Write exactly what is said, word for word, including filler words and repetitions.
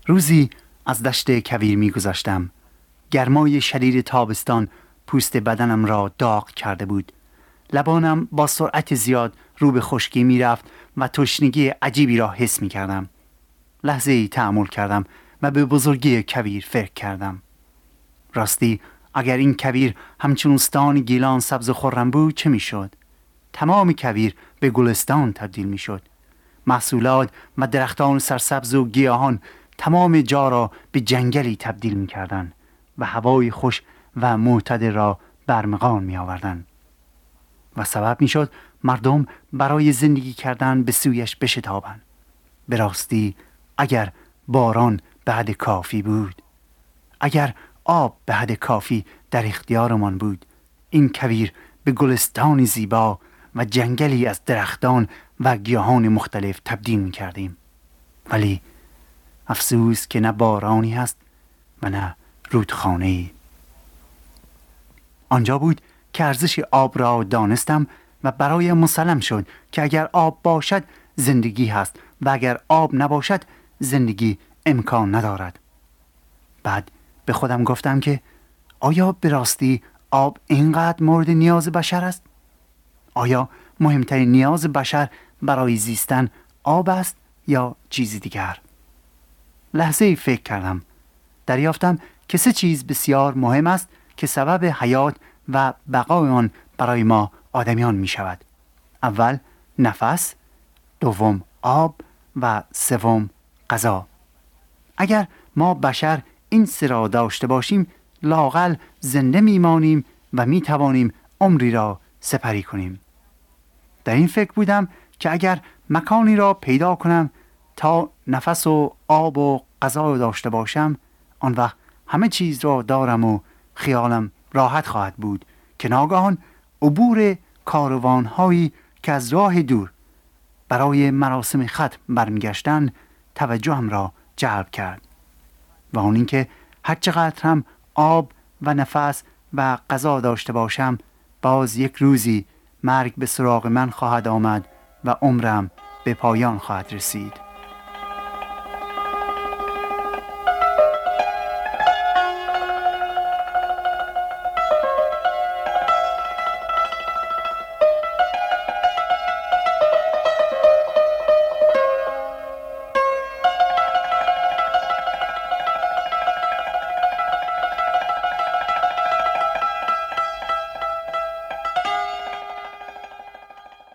روزی از دشت کویر می گذشتم. گرمای شدید تابستان پوست بدنم را داغ کرده بود. لبانم با سرعت زیاد رو به خشکی می رفت و تشنگی عجیبی را حس می کردم. لحظه ای تأمل کردم و به بزرگی کویر فکر کردم. راستی اگر این کویر همچون استان گیلان سبز و خرم بود چه می شد؟ تمام کویر به گلستان تبدیل می شد. محصولات و درختان سرسبز و گیاهان تمام جا را به جنگلی تبدیل می کردن و هوای خوش و معتدل را برمغان می آوردن و سبب می شد مردم برای زندگی کردن به سویش بشتابند. به راستی اگر باران به حد کافی بود، اگر آب به حد کافی در اختیارمان بود، این کویر به گلستانی زیبا و جنگلی از درختان و گیاهان مختلف تبدیل می کردیم. ولی افسوس که نه بارانی هست و نه رودخانه‌ای. آنجا بود که ارزش آب را دانستم و برای مسلم شد که اگر آب باشد زندگی هست و اگر آب نباشد زندگی امکان ندارد. بعد به خودم گفتم که آیا به راستی آب اینقدر مورد نیاز بشر است؟ آیا مهمترین نیاز بشر برای زیستن آب است یا چیزی دیگر؟ لحظه فکر کردم. دریافتم که سه چیز بسیار مهم است که سبب حیات و بقای آن برای ما آدمیان می شود. اول نفس، دوم آب و سوم غذا. اگر ما بشر این سه را داشته باشیم لااقل زنده میمانیم و می توانیم عمری را سپری کنیم. در این فکر بودم که اگر مکانی را پیدا کنم تا نفس و آب و غذا داشته باشم، آن وقت همه چیز را دارم و خیالم راحت خواهد بود که ناگهان عبور کاروان‌هایی که از راه دور برای مراسم ختم برمیگشتند توجهم را جلب کرد و آن این که هر چقدر هم آب و نفس و غذا داشته باشم باز یک روزی مرگ به سراغ من خواهد آمد و عمرم به پایان خواهد رسید.